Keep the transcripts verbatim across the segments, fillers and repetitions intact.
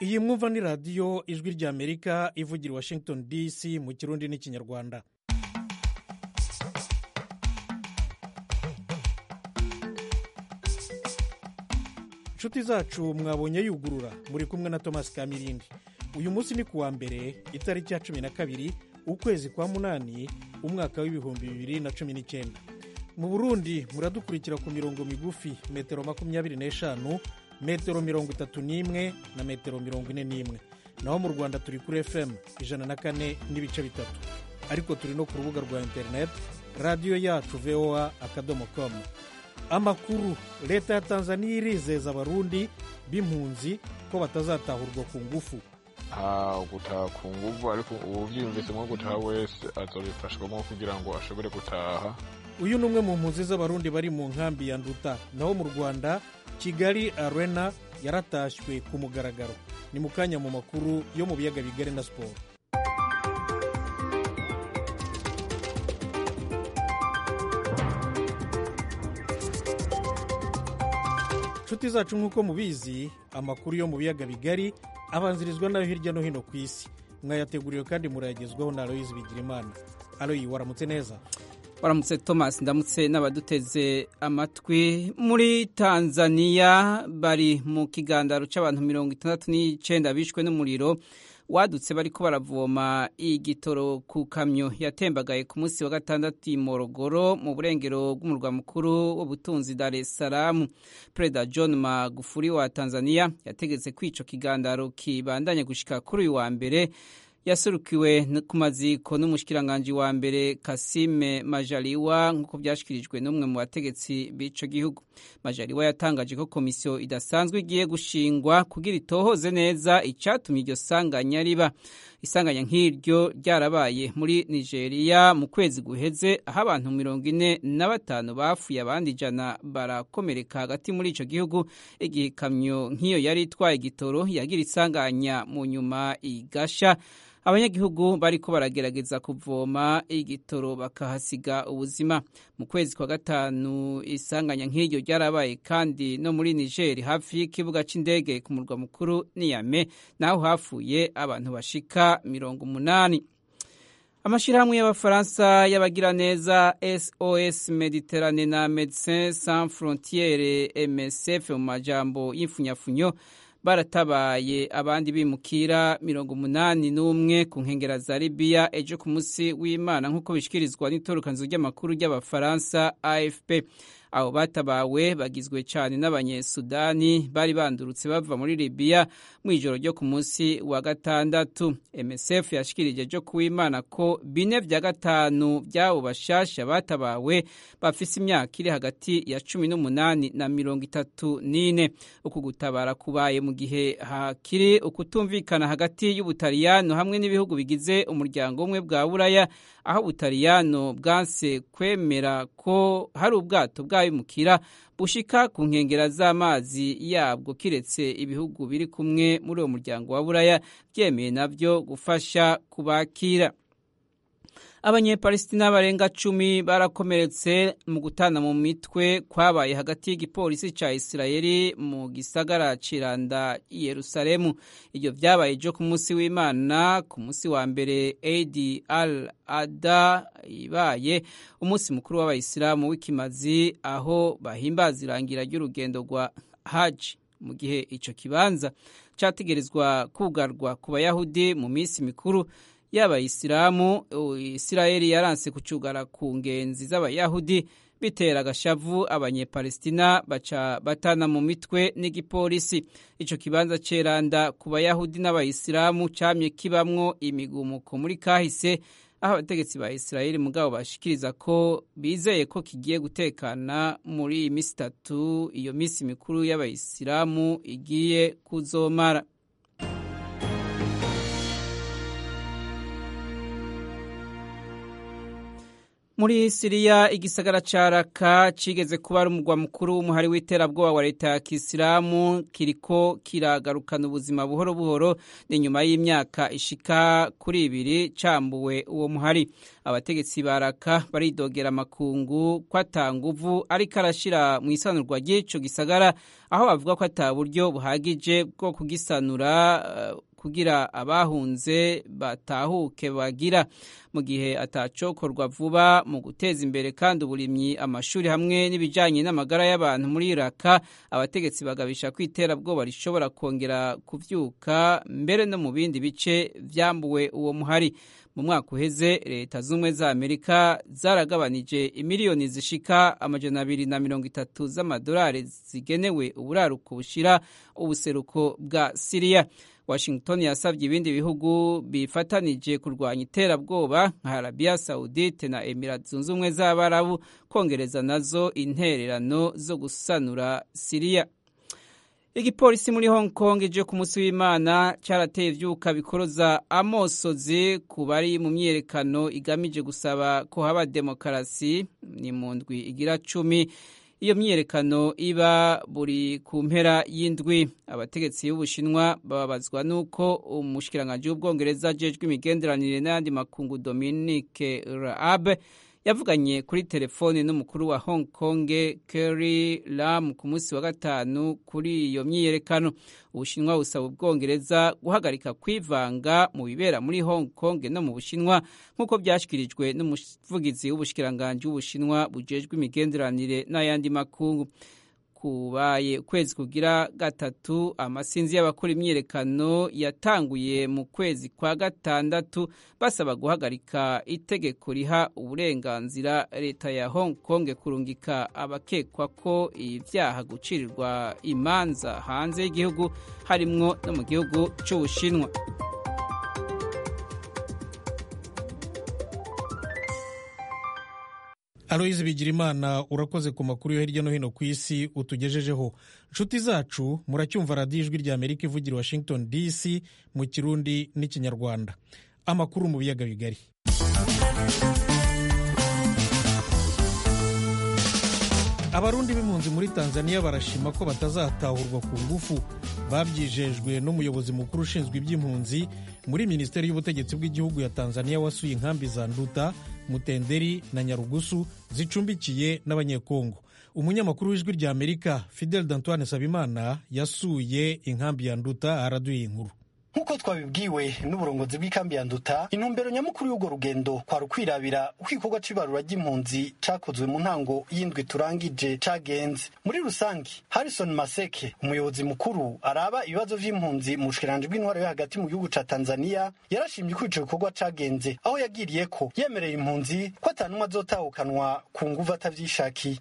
iyi mwumva ni radiyo ijwi ry'amerika ivugira i Washington D C mu kirundi n'ikinyarwanda. inshuti zacu mwabonye yugurura muri kumwe na Thomas Kamirindi. uyu munsi ni kuwa mbere itariki ya cumi na kabiri ukwezi kwa munani umwaka w'ibihumbi bibiri na cumi n'icyenda. mu Burundi muradukurikira ku mirongo migufi metero makumyabiri n'eshanu, metero mirongo itatu n'imwe na metero mirongo ine n'imwe. naho mu Rwanda turi kuri F M ijana na kane n'ibice bitatu, ariko turi no ku rubuga rwa internet radiyo yacu V O A akadomo com. Amakuru: leta ya Tanzania irizeza abarundi b'impunzi ko batazatahurwa ku ngufu. Ah, gutaha ku ngufu, ariko uvyiyumvise nko gutaha wese azobifashwamo kugira ngo ashobore gutaha. uyu ni umwe mu mpunzi z'abarundi bari mu nkambi ya Nduta. naho mu Rwanda Kigali Arena yaratashywe ku mugaragaro. ni mu kanya mu makuru yo mu biyaga bigari na siporo. inshuti zacu nk'uko mubizi, amakuru yo mu biyaga bigari abanzirizwa nayo hirya no hino ku isi. mwayateguriwe kandi murayagezwaho na Aloyizi Bigirimana. Aloyi, waramutse neza? waramutse Thomas, ndamutse n'abaduteze amatwi. muri Tanzania bari mu kigandaro c'abantu mirongo itandatu n'icenda bishwe n'umuriro wadutse bariko baravoma igitoro ku kamyo yatembagaye ku munsi wa gatandatu i Morogoro mu burengero bw'umurwa mukuru w'ubutunzi Dar es Salaam. Perezida John Magufuli wa Tanzania yategetse ko ico kigandaro kibandanya gushika kuri uyu wa mbere. yaserukiwe ku maziko n'umushikiranganji wa mbere Kassim Majaliwa nk'uko byashikirijwe n'umwe mu bategetsi b'ico gihugu. Majaliwa yatangaje ko komisiyo idasanzwe igiye gushingwa kugira itohoze neza icatumye iryo sanganya riba. Isanganya nk'iryo ryarabaye muri Nigeria mu kwezi guheze, aho abantu mirongo ine na batanu bafuye, abandi ijana barakomereka hagati muri ico gihugu igihe ikamyo nk'iyo yari itwaye igitoro yagira isanganya mu nyuma igasha. abanyagihugu bariko baragerageza kuvoma igitoro bakahasiga ubuzima. mu kwezi kwa gatanu isanganya nk'iryo ryarabaye kandi no muri Niger hafi y'ikibuga c'indege ku murwa mukuru Niamey, naho hafuye abantu bashika mirongo umunani. amashirahamwe y'abafaransa y'abagiraneza S O S Mediterane na Médecins Sans Frontières M S F mu majambo y'imfunyafunyo baratabaye abandi bimukira mirongo umunani n'umwe ku nkengera za Libya ejo ku munsi w'Imana nk'uko bishikirizwa n'itorokanzo ry'amakuru ry'abafaransa A F P. abo batabawe bagizwe cyane n'abanyesudani bari bandurutse bava muri Libya mu ijoro ryo ku munsi wa gatandatu. M S F yashikirije ejo ku w'Imana ko bine vya gatanu by'abo bashasha batabawe bafise imyaka iri hagati ya cumi n'umunani na mirongo itatu n'ine. uku gutabara kubaye mu gihe hakiri ukutumvikana hagati y'Ubutaliyano hamwe n'ibihugu bigize umuryango umwe bwa Buraya, aho Ubutaliyano bwanse kwemera ko hari ubwato bw'abimukira bushika ku nkengera z'amazi yabwo, kiretse ibihugu biri kumwe muri uwo muryango wa Buraya byemeye navyo gufasha kubakira. Abanyepalestina barenga cumi barakomeretse mu gutana mu mitwe kwabaye hagati y'igipolisi ca Isirayeli mu gisagara ciranda i Yerusalemu. Iryo vyabaye ejo ku munsi w'Imana, ku munsi wa mbere Eid al-Adha, ibaye umunsi mukuru w'abayisilamu w'ikimazi, aho bahimbaza irangira ry'urugendo rwa Hajj. mu gihe ico kibanza categerezwa kugarwa ku bayahudi mu minsi mikuru y'abayisilamu, Isirayeli yaranse kucugara ku ngenzi z'abayahudi bitera agashavu abanyepalestina baca batana mu mitwe n'igipolisi. Ico kibanza ceranda ku bayahudi n'abayisilamu camye kibamwo imigumuko muri kahise, aho abategetsi ba Isirayeli mugabo bashikiriza ko bizeye ko kigiye gutekana muri iyi misi itatu iyo misi mikuru y'abayisilamu igiye kuzomara. Muri Siriya igisagara ca Raqqa cigeze kuba ari umugwa mukuru w'umuhari w'iterabwoba wa leta ya Kisilamu kiriko kiragarukana ubuzima buhoro buhoro ni nyuma y'imyaka ishika kuri ibiri cambuwe uwo muhari. Abategetsi ba Raqqa baridogera amakungu ko atanguvu ariko arashira mu isanurwa ry'ico gisagara, aho bavuga ko ata buryo buhagije bwo kugisanura uh, kugira abahunze batahuke bagira, mu gihe atacokorwa vuba mu guteza imbere kandi uburimyi, amashuri hamwe n'ibijanye n'amagara y'abantu muri Raqqa. Abategetsi bagabisha ko iterabwoba rishobora kongera kuvyuka mbere no mu bindi bice vyambuwe uwo muhari. Mu mwaka uheze leta z'ubumwe za Amerika zaragabanije imiliyoni zishika amajana abiri na mirongo itatu z'amadolari zigenewe uburaruko bushira ubuseruko bwa Siriya. Washington yasabye ibindi bihugu bifatanije kurwanya iterabwoba nka Arabia Saudite na Emirates zunze ubumwe z'Abarabu kongereza nazo intererano zo gusanura Siriya. Igipolisi muri Hong Kong ejo ku munsi w'Imana cyarateye ivyuka bikoroza amosozi ku bari mu myerekano igamije gusaba ko haba demokarasi. Ni mu ndwi igira cumi iyo myerekano iba buri ku mpera y'indwi. Abategetsi b'Ubushinwa bababazwa nuko umushikiranganje w'Ubwongereza ajejwe imigenderanire n'ayandi makungu Dominic Raab yavuganye kuri telefone n'umukuru wa Hong Kong Carrie Lam ku munsi wa gatanu kuri iyo myiyerekano. Ubushinwa busaba Ubwongereza guhagarika kwivanga mu bibera muri Hong Kong no mu Bushinwa nk'uko byashyikirijwe n'umuvugizi w'ubushikiranganje w'Ubushinwa bujejwe imigenderanire n'ayandi makungu. Kubaye ukwezi kugira gatatu amasinzi y'abakora imyiyerekano yatanguye mu kwezi kwa gatandatu basaba guhagarika itegeko riha uburenganzira leta ya Hong Kong kurungika abakekwa ko ibyaha gucirirwa imanza hanze y'igihugu harimwo no mu gihugu c'Ubushinwa. Aloyizi Bigirimana, urakoze ku makuru yo hirya no hino ku isi utugejejeho. Nshuti zacu, muracyumva radiyo ijwi rya Amerika ivugira Washington D C mu Kirundi n'Ikinyarwanda. Amakuru mu biyaga bigari. Abarundi b'impunzi muri Tanzania barashima ko batazatahurwa ku ngufu. Babyijejwe n'umuyobozi mukuru ushinzwe iby'impunzi muri Minisiteri y'Ubutegetsi bw'Igihugu ya Tanzania wasuye inkambi za Nduta, Mutenderi na Nyarugusu zicumbikiye n'Abanyekongo. Umunyamakuru w'ijwi rya Amerika Fidel D'Antoine Sabimana yasuye inkambi ya Nduta araduye inkuru. Nkuko twabibwiwe n'uburongozi bw'ikambi ya Nduta, intumbero nyamukuru y'ugo rugendo kwa rukwirabira uko igikorwa c'ibarura ry'impunzi cakozwe mu ntango y'indwi turangije cagenze. Muri rusangi, Harrison Maseke, umuyobozi mukuru araba ibibazo vy'impunzi mu bushikiranganje bw'intwaro yo hagati mu gihugu ca Tanzania, yarashimye ko ico gikorwa cagenze, aho yagiriye ko yemereye impunzi ko atanumwe azotahukanwa ku nguvu atavyishakiye.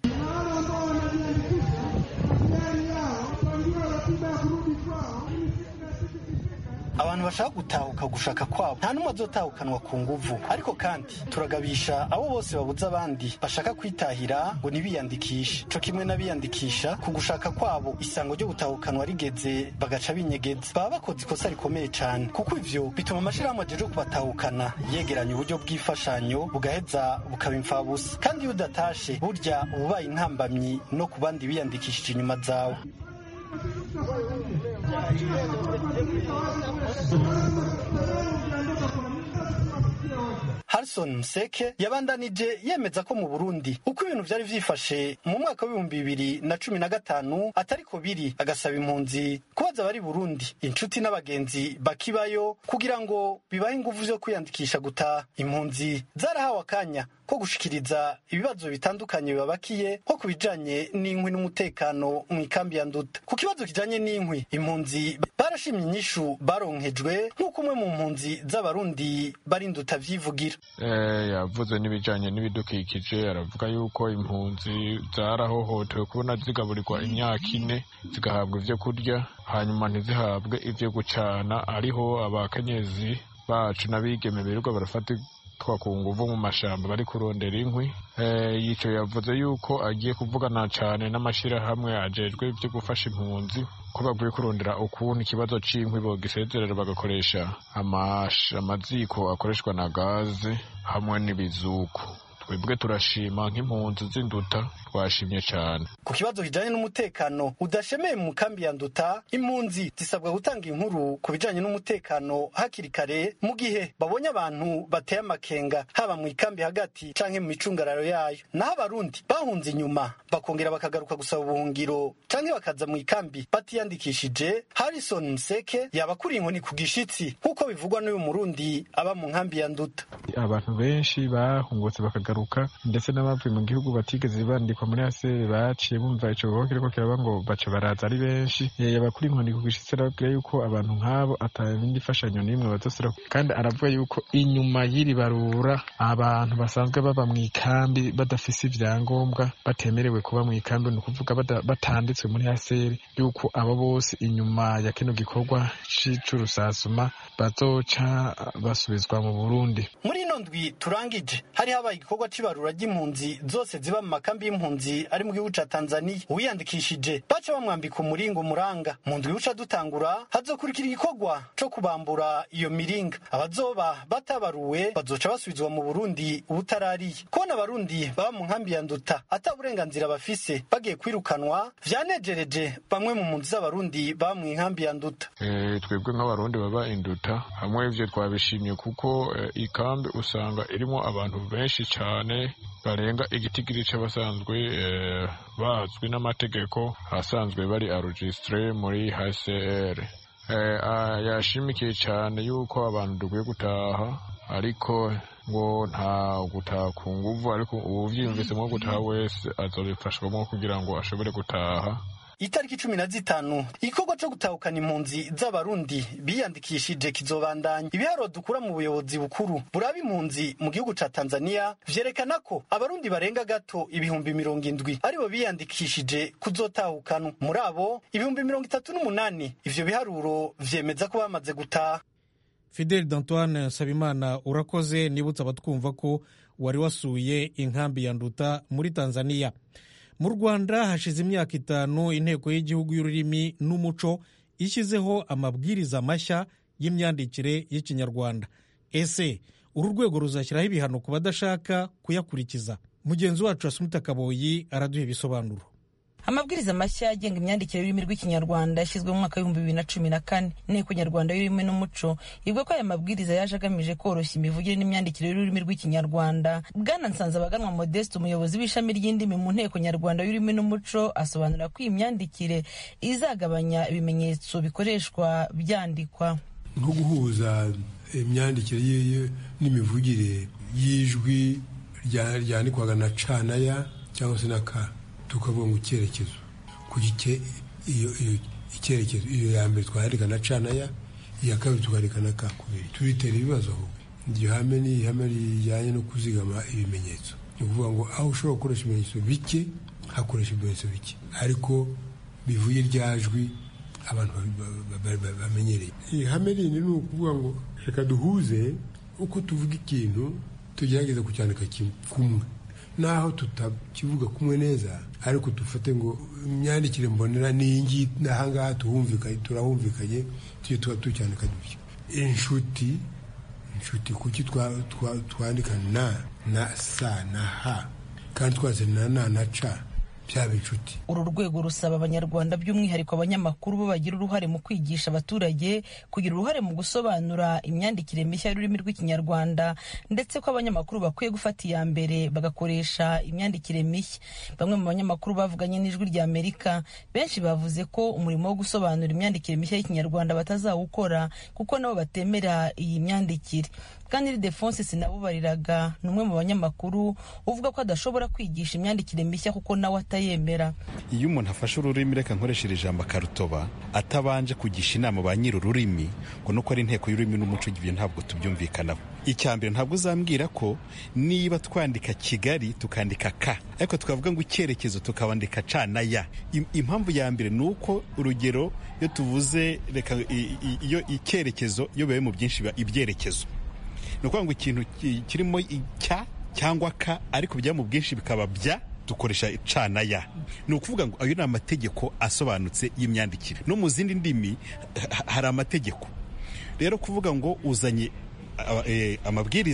Abantu bashaka gutahuka gushaka kwabo nta numwe azotahukanwa ku nguvu, ariko kandi turagabisha abo bose babuza abandi bashaka kwitahira ngo nibiyandikishe, co kimwe n'abiyandikisha ku gushaka kwabo isango ryo gutahukanwa rigeze bagaca binyegeza. Baba bakoze ikosa rikomeye cane, kuko ivyo bituma amashirahamwe ajeje kubatahukana yegeranya uburyo bw'ifashanyo bugaheza bukaba imfabusa, kandi iyo udatashe burya ububaye intambamyi no ku bandi biyandikishije inyuma zawe. Harrison Mseke yabandanije yemeza ko mu Burundi uko ibintu vyari vyifashe mu mwaka w'ibihumbi bibiri na cumi na gatanu atariko biri, agasaba impunzi kubaza bari Burundi inshuti n'abagenzi bakibayo kugira ngo bibahe inguvu zo kwiyandikisha gutaha. Impunzi zarahawe akanya ko gushikiriza ibibazo bitandukanye bibabakiye nko kubijanye n'inkwi n'umutekano mu ikambi ya Nduta. Ku kibazo kijanye n'inkwi, impunzi barashimye inyishu baronkejwe nk'uko umwe mu mpunzi z'abarundi bari Nduta vyivugira. Eh, yavuze n'ibijanye n'ibidukikije, aravuga yuko impunzi zarahohotewe kubona zigaburirwa imyaka ine zigahabwa ivyo kurya hanyuma ntizihabwe ivyo gucana, ariho abakenyezi bacu n'abigeme birirwa barafata twa ku nguvu mu mashamba bari kurondera inkwi. Eh, yico yavuze yuko agiye kuvugana cane n'amashirahamwe ajejwe ivyo gufasha impunzi ko bagiye kurondera ukuntu ikibazo c'inkwi bogisezerera bagakoresha amaziko akoreshwa na gaze hamwe n'ibizuku. twebwe turashima nk'impunzi z'induta twashimye cyane. Ku kibazo kijanye n'umutekano udashemeye mu kambi ya Nduta, impunzi zisabwa gutanga inkuru ku bijanye n'umutekano hakiri kare mu gihe babonye abantu bateye amakenga haba mu ikambi hagati canke mu micungararo yayo. Naho abarundi bahunze inyuma bakongera bakagaruka gusaba ubuhungiro canke bakaza mu ikambi batiyandikishije, Harrison Mseke yabakuri inkoni ku gishitsi nk'uko bivugwa n'uyu murundi aba mu nkambi ya Nduta. Abantu benshi bahungutse bakagaruka ndetse n'abavuye mu gihugu batigeze bandikwa muri asere baciye bumva ico gikorwa kiriko kiraba ngo bace baraza ari benshi. Yabakuri inkoni ku gishitsi arabwira yuko abantu nk'abo atabindi fashanyo n'imwe bazosira, kandi aravuga yuko inyuma y'iri barura abantu basanzwe baba mu ikambi badafise ivyangombwa batemerewe kuba mu ikambi, ni ukuvuga batanditswe muri asere, yuko abo bose inyuma ya kino gikorwa c'urusasuma bazoca basubizwa mu Burundi. Muri ino ndwi turangije hari habaye igikorwa c'ibarura ry'impunzi zose ziba mu makambi y'impunzi ari mu gihugu ca Tanzania. Uwiyandikishije baca bamwambika umuringa umuranga. Mu ndwi uca dutangura hazokurikira igikorwa co kubambura iyo miringa. Abazoba batabaruwe bazoca basubizwa mu Burundi ubutarariye. Kubona abarundi baba mu nkambi ya Nduta ata burenganzira bafise bagiye kwirukanwa vyanejereje bamwe mu mpunzi z'abarundi baba mu nkambi ya Nduta. Eh twebwe nk'abarundi baba Induta hamwe ivyo twabishimye kuko eh, ikambi usanga irimo abantu benshi cyane barenga igitigiri c'abasanzwe eh, bazwi n'amategeko asanzwe bari enregistré muri H C R. Eh, yashimikiye cyane yuko abantu dukwiye gutaha, ariko ngo nta gutaha ku nguvu, ariko uvyiyumvisemwo gutaha wese azobifashwamo kugira ngo ashobore gutaha. Itariki cumi na zitanu igikorwa co gutahukana impunzi z'abarundi biyandikishije kizobandanya. Ibiharuro dukura mu buyobozi bukuru buraba impunzi mu gihugu ca Tanzania vyerekana ko abarundi barenga gato ibihumbi mirongo indwi aribo biyandikishije kuzotahukana. Muri abo ibihumbi mirongo itatu n'umunani ivyo biharuro vyemeza ko bamaze gutaha. Fidel d'Antoine Sabimana urakoze. Nibutsa abatwumva ko wari wasuye inkambi ya Nduta muri Tanzania. Mu Rwanda hashize imyaka itanu inteko y'igihugu y'ururimi n'umuco ishyizeho amabwiriza mashya y'imyandikire y'ikinyarwanda. Ese uru rwego ruzashyiraho ibihano ku badashaka kuyakurikiza? Mugenzi wacu Asumta Kaboyi araduha ibisobanuro. Amabwiriza mashya agenga imyandikire y'ururimi rw'ikinyarwanda yashyizwe mu mwaka w'ibihumbi bibiri na cumi na kane. Inteko nyarwanda y'ururimi n'umuco ivuga ko aya mabwiriza yaje agamije koroshya imivugire n'imyandikire y'ururimi rw'ikinyarwanda. Bwana Nsanzabaganwa Modeste, umuyobozi w'ishami ry'indimi mu nteko nyarwanda y'ururimi n'umuco, asobanura ko iyi myandikire izagabanya ibimenyetso bikoreshwa byandikwa, nko guhuza imyandikire n'imivugire y'ijwi ryandikwaga na canaya cyangwa se na ka, tukavuga ngo icyerekezo ku gike iyo iyo icyerekezo iyo ya mbere twandika na canaya, iya kabiri twandika na ka kubiri. Turitera ibibazo aho iryo hame ni ihame rijyanye no kuzigama ibimenyetso. Ni ukuvuga ngo aho ushobora gukoresha ibimenyetso bike hakoresha ibimenyetso bike, ariko bivuye ryajwi abantu bamenyereye. Ihame rindi ni ukuvuga ngo reka duhuze uko tuvuga ikintu tugerageza kucyandika kumwe, naho tutakivuga kumwe neza, ariko dufate ngo imyandikire mbonera n'ingi nahangaha tuhumvikanye turahumvikanye tujye tuba tucyandika dutyo. Inshuti inshuti kuki twandika na na sa na ha kandi twaze na na na ca byaba inshuti. Uru rwego rusaba abanyarwanda by'umwihariko abanyamakuru bo bagira uruhare mu kwigisha abaturage kugira uruhare mu gusobanura imyandikire mishya y'ururimi rw'ikinyarwanda, ndetse ko abanyamakuru bakwiye gufata iya mbere bagakoresha imyandikire mishya. Bamwe mu banyamakuru bavuganye n'Ijwi rya Amerika benshi bavuze ko umurimo wo gusobanura imyandikire mishya y'ikinyarwanda batazawukora kuko nabo batemera iyi myandikire. Kandi Defonse Sinabubariraga ni umwe mu banyamakuru uvuga ko adashobora kwigisha imyandikire mishya kuko nawe atayemera. Iyo umuntu afashe ururimi, reka nkoresheje ijambo akarutoba, atabanje kugisha inama ba nyiri ururimi ngo nuko ari inteko y'ururimi n'umuco, ibyo ntabwo tubyumvikanaho. Icyambere, ntabwo uzambwira ko niba twandika Kigali tukandika ka, ariko tukavuga ngo icyerekezo tukabandika ca na ya. Impamvu ya mbere ni uko urugero iyo tuvuze reka iyo icyerekezo iyo bibaye mu byinshi biba ibyerekezo. Ni ukuvuga ngo ikintu kirimo icya cyangwa ka, ariko bijya mu bwinshi bikaba bya, dukoresha ca na ya. Ni ukuvuga ngo ayo ni amategeko asobanutse y'imyandikire. No mu zindi ndimi hari amategeko. Rero kuvuga ngo uzanye amabwiriza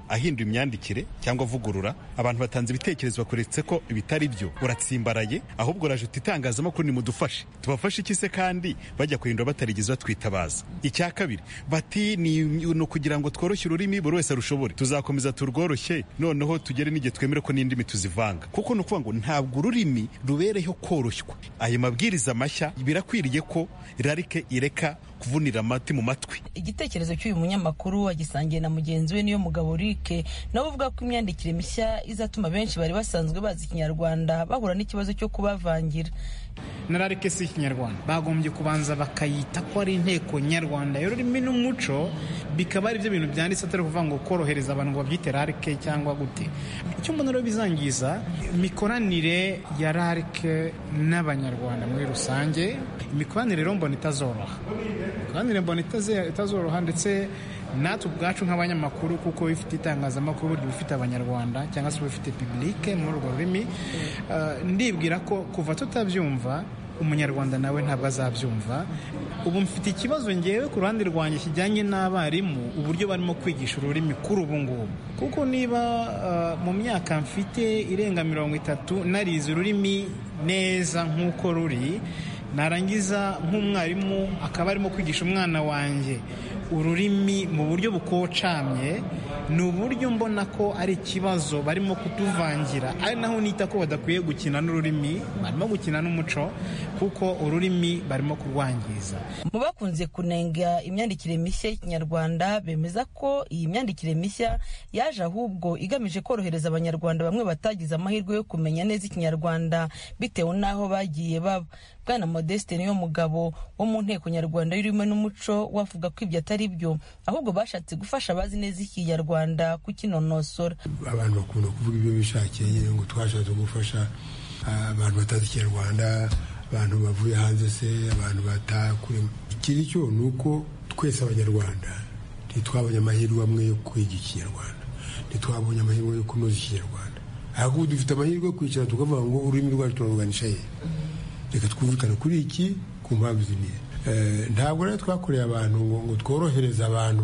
ahindura imyandikire cyangwa avugurura, abantu batanze ibitekerezo bakuretse ko bitari byo, uratsimbaraye, ahubwo uraje uti itangazamakuru nimudufashe. Tubafashe iki se kandi bajya kuhindura batarigeze batwitabaza? Icya kabiri bati ni ukugira ngo tworoshye ururimi buri wese arushobore, tuzakomeza turworoshye noneho tugere n'igihe twemere ko n'indimi tuzivanga, kuko ni ukuvuga ngo ntabwo ururimi rubereho koroshywa. Ayo mabwiriza mashya birakwiriye ko rarike ireka kuvunira amati mu matwi. Igitekerezo cy'uyu munyamakuru agisangiye na mugenzi we niyo mugabo Rike, nawe uvuga ko imyandikire mishya izatuma benshi bari basanzwe bazi Ikinyarwanda bahura n'ikibazo cyo kubavangira. Na rarike si Ikinyarwanda, bagombye kubanza bakayita ko ari inteko nyarwanda y'ururimi n'umuco, bikaba ari byo bintu byanditse, atari kuvuga ngo korohereza abantu ngo babyite rarike cyangwa gute. Icyo mbona rero bizangiza imikoranire ya rarike n'abanyarwanda muri rusange. Imikoranire rero mbona itazoroha, imikoranire mbona itazoroha ndetse natwe ubwacu nk'abanyamakuru, kuko bifite itangazamakuru buryo bifite abanyarwanda cyangwa se bifite publike muri urwo rurimi. Uh, ndibwira ko kuva tutabyumva umunyarwanda nawe ntabwo azabyumva. Ubu mfite ikibazo ngewe ku ruhande rwanjye kijyanye n'abarimu, uburyo barimo kwigisha ururimi kuri ubu ngubu, kuko niba uh, mu myaka mfite irenga mirongo itatu narize ururimi neza nk'uko ruri, narangiza nk'umwarimu akaba arimo kwigisha umwana wanjye ururimi mu buryo bukocamye, ni uburyo mbona ko ari ikibazo barimo kutuvangira. Ari naho nita ko badakwiye gukina n'ururimi, barimo gukina n'umuco, kuko ururimi barimo kurwangiza. Mu bakunze kunenga imyandikire mishya y'Ikinyarwanda bemeza ko iyi myandikire mishya yaje ahubwo igamije korohereza abanyarwanda bamwe batagize amahirwe yo kumenya neza Ikinyarwanda bitewe n'aho bagiye baba. Bwana Modeste niyo mugabo wo mu nteko nyarwanda y'ururimi n'umuco wavuga ko ibyo atari byo, ahubwo bashatse gufasha abazi neza Ikinyarwanda kukinonosora. Abantu bakunda kuvuga ibyo bishakiye ngo twashatse gufasha abantu batazi Ikinyarwanda, abantu bavuye hanze se, abantu batakure. Ikiri cyo ni uko twese abanyarwanda ntitwabonye amahirwe amwe yo kwiga Ikinyarwanda, ntitwabonye amahirwe yo kunoza Ikinyarwanda, ahubwo dufite amahirwe yo kwicara tukavuga ngo ururimi rwacu turaruganisha he, reka twumvikane kuri iki ku mpamvu zimwe. Ntabwo rero twakoreye abantu ngo tworohereza abantu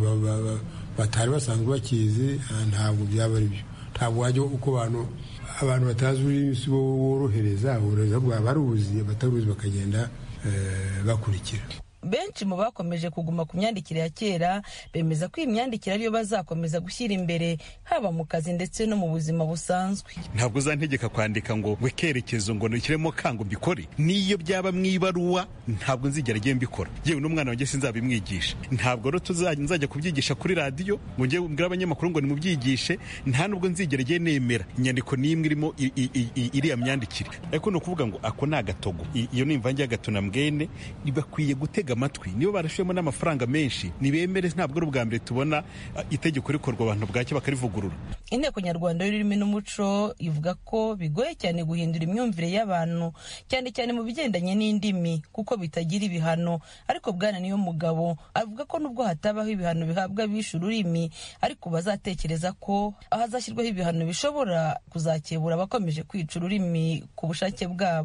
batari basanzwe bakizi, ntabwo byaba ari byo. Ntabwo wajya uko abantu abantu batazi ururimi si bo worohereza, worohereza bwa baruzi, bataruzi bakagenda bakurikira. Benshi mu bakomeje kuguma ku myandikire ya kera bemeza ko iyi myandikire ariyo bazakomeza gushyira imbere, haba mu kazi ndetse no mu buzima busanzwe. Ntabwo uzantegeka kwandika ngo wekerekezo ngo nishyiremo kango mbikore, niyo byaba mwibaruwa ntabwo nzigera ngiye mbikora. Yewe n'umwana wanjye sinzabimwigisha. Ntabwo rero tuzajya kubyigisha kuri radio ngo ngiye mbwira abanyamakuru ngo nimubyigishe, nta nubwo nzigera ngiye nemera inyandiko n'imwe irimo iriya myandikire. Ariko no kuvuga ngo ako ni agatogo, iyo nimvange agatuna mbwene bakwiye gutega amatwi. Nibo barashemo n'amafaranga menshi, nibemere. Ntabwo ari ubwa mbere tubona itegeko rikorwa abantu bwacyo bakarivugurura. Inteko nyarwanda y'ururimi n'umuco ivuga ko bigoye cyane guhindura imyumvire y'abantu, cyane cyane mu bigendanye n'indimi, kuko bitagira ibihano. Ariko bwana niyo mugabo avuga ko nubwo hatabaho ibihano bihabwa bishe ururimi, ariko bazatekereza ko ahazashyirwaho ibihano bishobora kuzakebura abakomeje kwica ururimi ku bushake bwabo.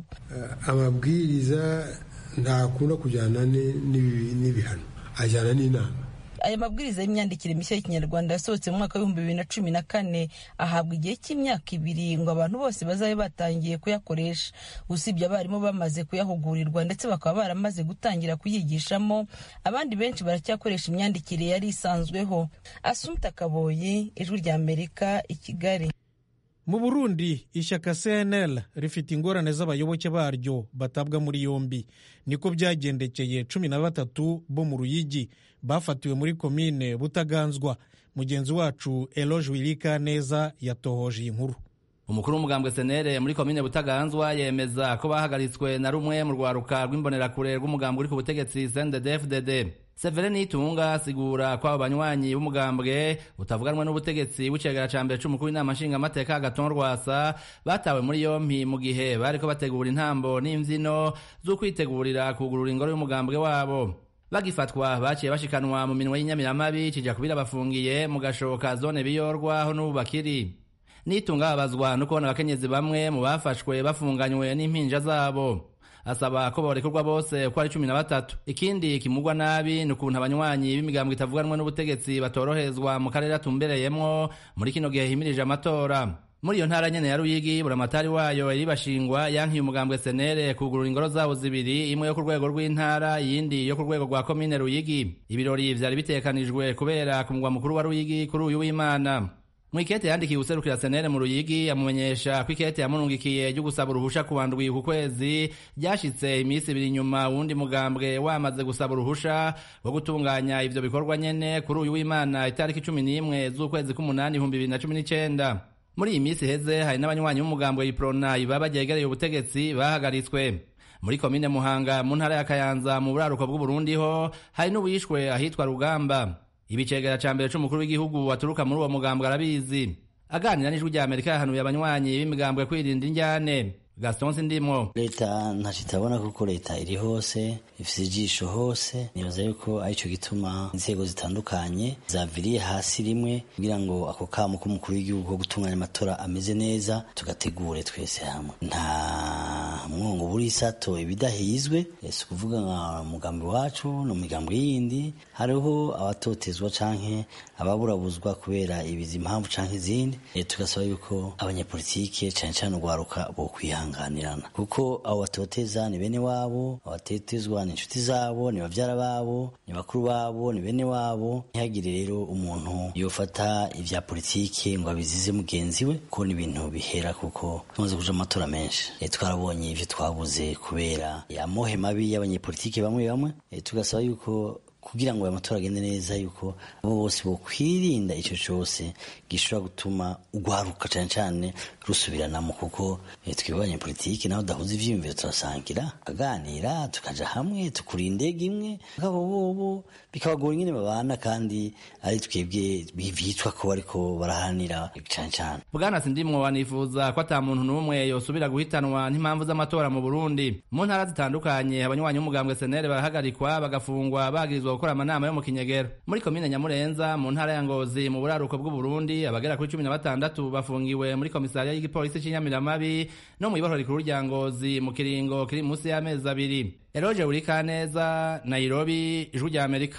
Amabwiriza ntakunda kujyana n'ibihano, ajyana n'inama. Aya mabwiriza y'imyandikire mishya y'Ikinyarwanda yasohotse mu mwaka w'ibihumbi bibiri na cumi na kane, ahabwa igihe cy'imyaka ibiri ngo abantu bose bazabe batangiye kuyakoresha. Usibye abarimu bamaze kuyahugurirwa ndetse bakaba baramaze gutangira kuyigishamo, abandi benshi baracyakoresha imyandikire yari isanzweho. Asumta Kaboyi, Ijwi ry'Amerika, i Kigali. Mu Burundi ishyaka C N L rifite ingorane z'abayoboke baryo batabwa muri yombi. Niko byagendekeye cumi na batatu bo mu Ruyigi bafatiwe muri komine Butaganzwa. Mugenzi wacu Eloge Wirika neza yatohoje inkuru. Umukuru w'umugambwe C N L muri komine Butaganzwa yemeza ko bahagaritswe na rumwe mu rwaruka rw'imbonerakure rw'umugambwe uri ku butegetsi C N D D F D D. Severine Nitunga asigura ko abo banywanyi b'umugambwe utavuganwa n'ubutegetsi w'icegera ca mbere c'umukuru w'inama nshingamateka Agathon Rwasa batawe muri yompi mu gihe bariko bategura intambo n'imvyino zo kwitegurira kugurura ingoro y'umugambwe wabo. Bagifatwa baciye bashikanwa mu minwe y'inyamiramabi cija kubira bafungiye mu gashoka zone biyorwa aho n'ubu bakiri. Nitunga abazwa no kubona abakenyezi bamwe mu bafashwe bafunganywe n'impinja zabo. asaba ko borekurwa bose uko ari cumi na batatu. Ikindi kimugwa nabi ni ukuntu abanywanyi b'imigambwe itavuganwa n'ubutegetsi batorohezwa mu karere atumbereyemwo muri kino gihe himirije amatora. Muri iyo ntara nyene ya Ruyigi buramatari wayo iri bashingwa yankiye umugambwe S N L kugurura ingoro zabo zibiri, imwe yo ku rwego rw'intara yindi yo ku rwego rwa komine Ruyigi. Ibirori vyari bitekanijwe kubera ku mugwa mukuru wa Ruyigi kuri uyu w'Imana. Mwikete yandikiye userukira S N L mu Ruyigi amumenyesha ko ikete yamunungikiye ryo gusaba uruhusha kuwandwi ku kwezi ryashitse imisi ibiri nyuma wundi mugambwe wamaze gusaba uruhusha rwo gutunganya ivyo bikorwa nyene kuri uyu w'Imana itariki cumi n'imwe z'ukwezi k'umunani ibihumbi bibiri na cumi n'icenda. Muri iyi misi heze hari n'abanywanyi b'umugambwe Iprona baba ryegereye ubutegetsi bahagaritswe. Muri komine Muhanga mu ntara ya Kayanza mu buraruko bw'u Burundi ho hari n'uwishwe ahitwa Rugamba. Ibicegera ca mbere c'umukuru w'igihugu waturuka muri uwo mugambwe arabizi. Aganira n'ijwi rya Amerika yahanuye abanywanyi b'imigambwe kwirinda injyane. Gaston Sindimo: leta ntacitabona kuko leta iri hose ifise ijisho hose, nibaza yuko arico gituma inzego zitandukanye zaviriye hasi rimwe kugira ngo ako kamo k'umukuru w'igihugu ko gutunganya amatora ameze neza tugategure twese hamwe. Nta mwongo buri sato ibidahizwe, ese kuvuga nka mugambi wacu no migambi yindi hariho abatotezwa canke ababurabuzwa kubera ibizi impamvu canke izindi. E, tugasaba yuko abanyapolitike cane cane ugwaruka bo kwihanganirana kuko abo batoteza ni bene wabo, abatetezwa ni inshuti zabo, ni bavyara babo, ni bakuru babo, ni bene wabo. Ntihagire rero umuntu yofata ivya politike ngo abizize mugenzi we ko ni ibintu bihera kuko tumaze kuja amatora menshi. E, twarabonye ivyo twabuze kubera amohe mabi y'abanyepolitike bamwe bamwe. E, tugasaba yuko kugira ngo amatora agende neza yuko abo bose bo kwirinda ico cyose gishobora gutuma ugwaruka cyane cyane rusubiranamo kuko twibanye politiki naho dahuza ivyiyumviro turasangira aganira tukaja hamwe tukurinde imwe ngabo bobo bikabagora nyine babana kandi ari twebwe bivitwa ko bariko barahanira cyane cyane. Bwana Sindimwo wanifuza ko ata muntu numwe yosubira guhitanwa n'impamvu z'amatora mu Burundi. Mu ntara zitandukanye abanywanyi b'umugambwe S N L barahagarikwa bagafungwa bagirizwa gukora amanama yo mu Kinyegero. Muri komine Nyamurenza mu ntara ya Ngozi mu buraruko bw'u Burundi abagera kuri cumi na batandatu bafungiwe muri komisariya y'igipolisi cy'Inyamiramabi no mu ibohoro rikuru rya Ngozi mu kiringo kiri munsi y'amezi abiri. Eroje Urikaneza, Nairobi, Ijwi rya Amerika.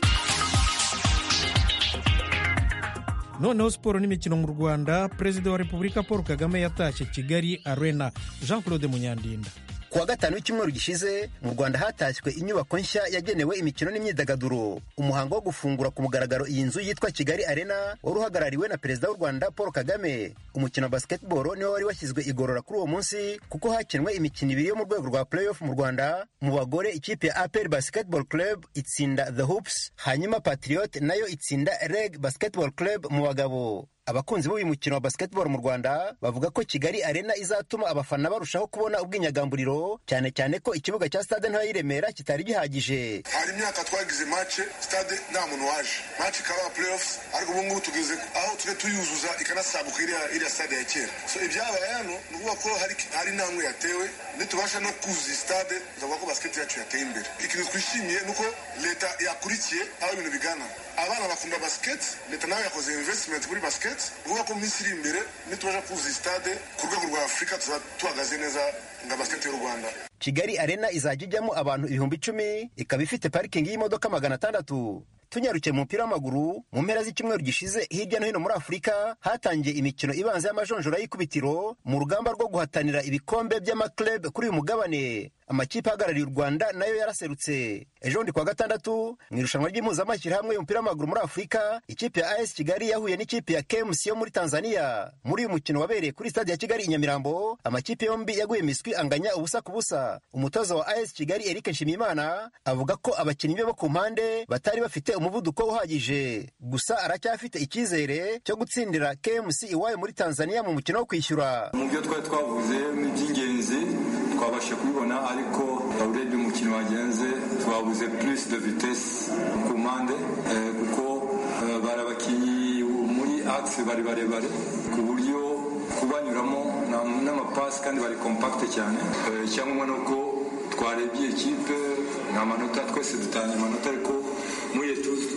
Noneho siporo n'imikino mu Rwanda. Perezida wa Repubulika Paul Kagame yatashye Kigali Arena. Jean Claude Munyandinda. Kuwa gatanu w'icyumweru gishize mu Rwanda hatashywe inyubako nshya yagenewe imikino n'imyidagaduro. Umuhango wo gufungura ku mugaragaro iyi nzu yitwa Kigali Arena wari uhagarariwe na Perezida w'u Rwanda Paul Kagame. Umukino wa basketball niwo wari washyizwe igorora kuri uwo munsi kuko hakinwe imikino ibiri yo mu rwego rwa playoff mu Rwanda. Mu bagore ikipe ya A P R Basketball Club itsinda The Hoops, hanyuma Patriot nayo itsinda Reg Basketball Club mu bagabo. Abakunzi b'uyu mukino wa basketball mu Rwanda bavuga ko Kigali Arena izatuma abafana barushaho kubona ubwinyagamburiro, cyane cyane ko ikibuga cya stade nto y'Iremera kitari gihagije. Hari imyaka twagize match stade nta muntu waje, match kaba playoffs, ariko ubu ngubu tugeze aho tuje tuyuzuza ikanasabuka iriya stade ya kera. So ibyabaye hano nukuvuga ko hari hari namwe yatewe nitubasha no kuzuza stade, tuzavuga ko basket yacu yateye imbere. Ikintu twishimiye nuko leta yakurikiye aho ibintu bigana. Abana bakunda basket, leta nayo yakoze investment kuri basket. Uvuga ko minsi iri imbere nitubasha kuzuza stade ku rwego rwa Afurika tuba tuhagaze neza nga basket y'u Rwanda. Kigali Arena izajya ijyamo abantu ibihumbi icumi, ikaba ifite parikingi y'imodoka magana atandatu. Tunyarukiye mu mupira w'amaguru, mu mpera z'icyumweru gishize hirya no hino muri Afurika hatangiye imikino ibanza y'amajonjora y'ikubitiro mu rugamba rwo guhatanira ibikombe by'amaklub kuri uyu mugabane. Amakipe ahagarariye u Rwanda nayo yaraserutse. Ejo ndi kwa gatandatu mu irushanwa ry'impuzamashyirahamwe y'umupira w'amaguru muri Afurika, ikipe ya A S Kigali yahuye n'ikipe ya K M C yo muri Tanzania. Muri uyu mukino wabereye kuri stade ya Kigali i Nyamirambo, amakipe yombi yaguye miswi anganya ubusa ku busa. Umutoza wa A S Kigali Eric Nshimiyimana avuga ko abakinnyi bo ku mpande batari bafite umuvuduko uhagije, gusa aracyafite icyizere cyo gutsindira K M C iwayo muri Tanzania mu mukino wo kwishyura. Mu byo twari twavuze mu by'ingenzi twabashe kubibona, ariko urebye umukino wagenze twabuze plus de vitesse ku mpande kuko bari abakinnyi muri axe bari barebare ku buryo kubanyuramo n'amapasi kandi bari compact cyane. Cyangwa nuko twarebye ikipe nta manota, twese dutanye amanota, ariko muri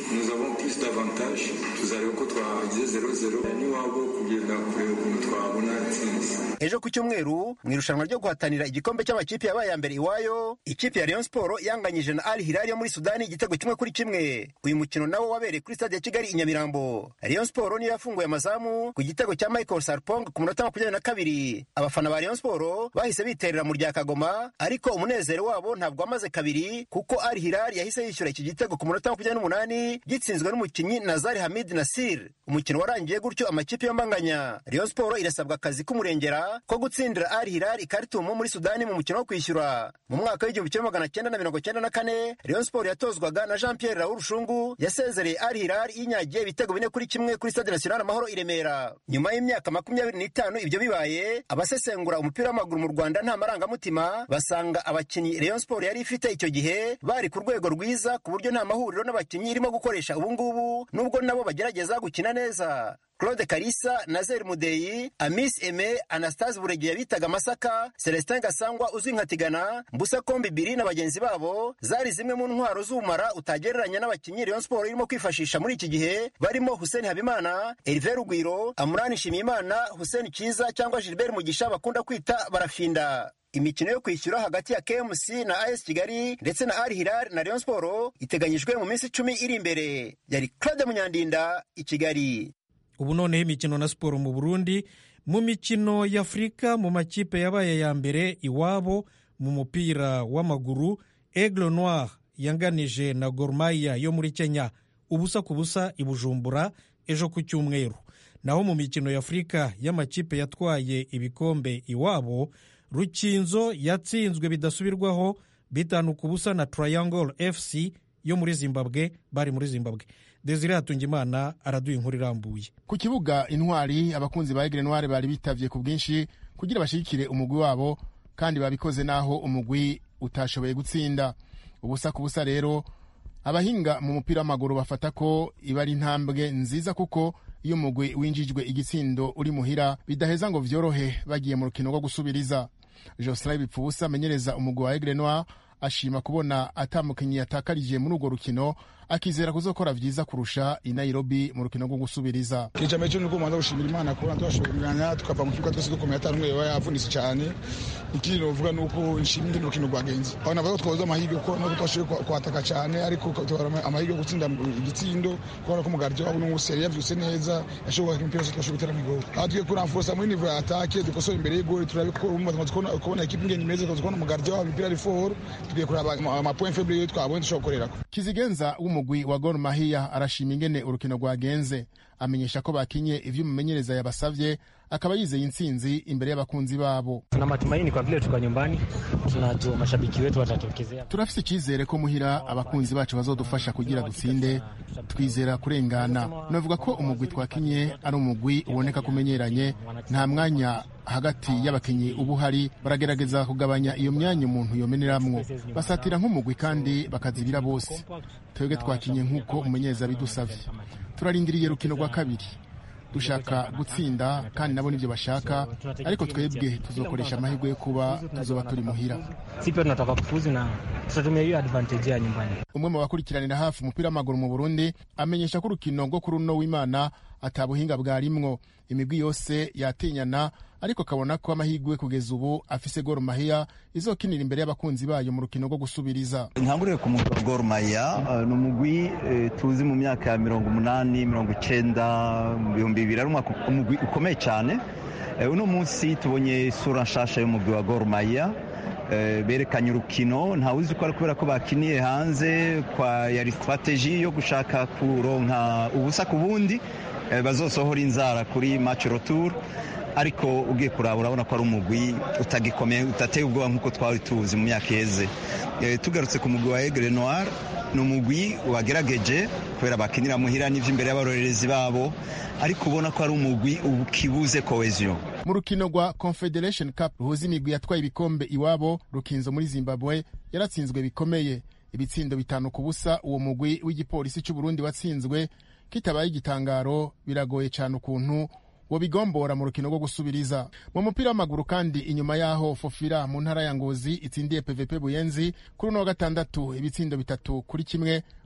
nous avons plus d'avantages tuzareba ko twagize zero zero niwabo kugenda kureba ukuntu twabona intsinzi. Ejo ku cyumweru mu irushanwa ryo guhatanira igikombe cy'amakipe yabaye ya mbere iwayo, ikipe ya Rayon Sport yanganyije na Al Hilal yo muri Sudani igitego kimwe kuri kimwe. Uyu mukino nawo wabereye kuri stade ya Kigali i Nyamirambo. Rayon Sport niyo yafunguye amazamu ku gitego cya Michael Sarpong ku munota makumyabiri na kabiri. Abafana ba Rayon Sport bahise biterera mu rya Kagoma, ariko umunezero wabo ntabwo wamaze kabiri kuko Al Hilal yahise yishyura iki gitego ku munota makumyabiri n'umunani gitsinzwe n'umukinnyi Nazar Hamid Nasir. Umukino warangiye gutyo amakipe yombanganya. Rayon Sport irasabwa akazi k'umurengera ko gutsindira Al Hilal Khartoum muri Sudani mu mukino wo kwishyura. Mu mwaka w'igihumbi kimwe magana cyenda na mirongo cyenda na kane Rayon Sport yatozwaga na Jean Pierre Raoul Rushungu yasezereye Al Hilal inyagiye ibitego bine kuri kimwe kuri Stade National Amahoro i Remera. Nyuma y'imyaka makumyabiri n'itanu ibyo bibaye, abasesengura umupira w'amaguru mu Rwanda nta marangamutima basanga abakinnyi Rayon Sport yari ifite icyo gihe bari ku rwego rwiza ku buryo nta mahuriro n'abakinnyi irimo gukoresha ubu ngubu, nubwo nabo bagerageza gukina neza. Claude Kalisa, Nazer Mudeyi, Amis Aime, Anastase Buregeya bitaga Masaka, Celestin Gasangwa uzwi nka Tigana, Mbusa Kombi Biri na bagenzi babo zari zimwe mu ntwaro z'umara utagereranya n'abakinnyi Rayon Sport irimo kwifashisha muri iki gihe, barimo Hussein Habimana, Hervé Rugwiro, Amran Shimimana, Hussein Kiza cyangwa Gilbert Mugisha bakunda kwita Barafinda. Imikino yo kwishyura hagati ya K M C na A S Kigali ndetse na Al Hilal na Rayon Sport iteganyijwe mu minsi icumi iri imbere. Yari Claude Munyandinda i Kigali. Ubu noneho imikino na siporo mu Burundi. Mu mikino y'Afrika mu makipe yabaye ya mbere iwabo mu mupira w'amaguru, Aigle Noir yanganije na Gor Mahia yo muri Kenya ubusa ku busa i Bujumbura ejo ku cyumweru. Naho mu mikino y'Afrika y'amakipe yatwaye ibikombe iwabo, Rukinzo yatsinzwe bidasubirwaho bitanu ku busa na Triangle F C yo muri Zimbabwe, bari muri Zimbabwe. Desire Hatungimana araduye inkuru irambuye. Ku kibuga Intwari abakunzi ba Aigle Noir bari bitavye ku bwinshi kugira bashikire umugwi wabo, kandi babikoze naho umugwi utashoboye gutsinda. Ubusa ku busa rero abahinga mu mupira w'amaguru bafata ko iba ari intambwe nziza, kuko iyo umugwi winjijwe igitsindo uri muhira bidaheza ngo vyorohe bagiye mu rukino rwo gusubiriza. Jocelyn Bipfubusa amenyereza umugwi wa Aigle Noir ashima kubona atamukinyi yatakarije muri urwo rukino, akizera kuzokora vyiza kurusha i Nairobi mu rukino rwo gusubiriza. Kijame cyo nuko manza gushimira Imana kubona twashobora tukava mu kibuga twese dukomeye atanumwe yavunitse cyane. Ikindi novuga nuko nshimira urukino rwagenze. Aho navuga ko twaza amahirwe ko no twashoboye kwataka cyane, ariko twara amahirwe gutsinda igitsindo kubona ko mugaryo wabo n'useri yavyuse neza, yashobora kumupira so twashoboye gutera mu gol. Aho tugiye kuranforsa muri niveau attaque dukoso imbere y'igol, turabikora umwe tukona equipe ngeni meze tukona mugaryo wabo impira ari fort, tugiye kuraba ama point faible twabonye dushokorera. Kizigenza umugwi wa Gor Mahia arashima ingene urukino rwagenze, amenyesha ko bakinye ivyo umumenyereza yabasavye, akaba yizeye intsinzi imbere y'abakunzi babo. Tuna matumaini kwa vile tuko nyumbani, tunajua mashabiki wetu watatokezea. Turafise icyizere ko muhira abakunzi bacu bazodufasha kugira dutsinde, twizera kurengana. Navuga ko umugwi twakinye ari umugwi uboneka kumenyeranye, nta mwanya hagati y'abakinyi ubu hari, baragerageza kugabanya iyo myanya umuntu yomeneramwo, basatira nk'umugwi kandi bakazibira bose. Twebwe twakinye nk'uko umumenyereza bidusavye. Turarindiriye rukino rwa kabiri, dushaka gutsinda kandi nabo nivyo bashaka, ariko twebwe tuzokoresha amahirwe yo kuba tuzoba turi muhira. Sipe tunataka kufuzu na tutatumia hiyo advantage ya nyumbani. Umwe mu bakurikiranira hafi umupira w'amaguru mu Burundi amenyesha ko urukino rwo kuri uno w'Imana atabuhinga bwarimwo, imigwi yose yatinyana, ariko kabona ko amahirwe kugeza ubu afise Gor Mahia izokinira imbere y'abakunzi bayo mu rukino rwo gusubiriza. Ntanguriye ku mugwi wa Gor Mahia, ni umugwi tuzi mu myaka ya mirongo umunani mirongo icenda mu bihumbi bibiri, ari umugwi ukomeye cyane. Uno munsi tubonye isura nshasha y'umugwi wa Gor Mahia, berekanye urukino ntawuzi ko ari kubera ko bakiniye hanze kwa yari strategy yo gushaka kuronka ubusa ku bundi bazosohora inzara kuri match retour, ariko ugiye kuraba urabona ko ari umugwi utagikomeye, utateye ubwoba nk'uko twari tuzi mu myaka iheze. Tugarutse ku mugwi wa Aigle Noir, ni umugwi wagerageje kubera bakinira muhira n'ivyo imbere y'abarorerezi babo, ariko ubona ko ari umugwi ukibuze cohesion. Mu rukino rwa Confederation Cup ruhuza imigwi yatwaye ibikombe iwabo, Rukinzo muri Zimbabwe yaratsinzwe bikomeye ibitsindo bitanu ku busa. Uwo mugwi w'igipolisi cy'u Burundi watsinzwe kitabaye igitangaro, biragoye cyane ukuntu wo bigombora mu rukino rwo gusubiriza. Mu mupira w'amaguru kandi inyuma yaho Fofira mu ntara ya Ngozi itsindiye P V P Buyenzi kuri no gatandatu ibitsindo bitatu kuri kimwe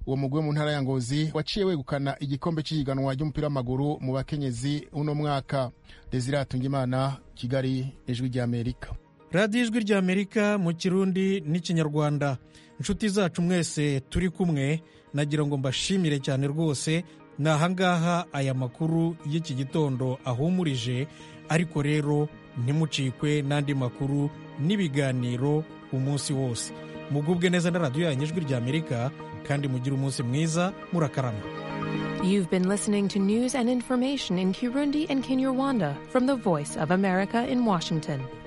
uwo mugwi wo mu ntara ya Ngozi waciye wegukana igikombe cy'ihiganwa ry'umupira w'amaguru mu bakenyezi uno mwaka. Desire Atungimana, Kigali, Ijwi ry'Amerika. radiyo Ijwi ry'Amerika mu Kirundi n'Ikinyarwanda. Inshuti zacu mwese turi kumwe, nagira ngo mbashimire cyane rwose. Ni ahangaha aya makuru y'iki gitondo ahumurije, ariko rero ntimucikwe n'andi makuru n'ibiganiro umunsi wose. Mugubwe neza na radiyo yanyu Ijwi ry'Amerika, kandi mugire umunsi mwiza, murakarama. You've been listening to news and information in Kirundi and Kinyarwanda from the Voice of America in Washington.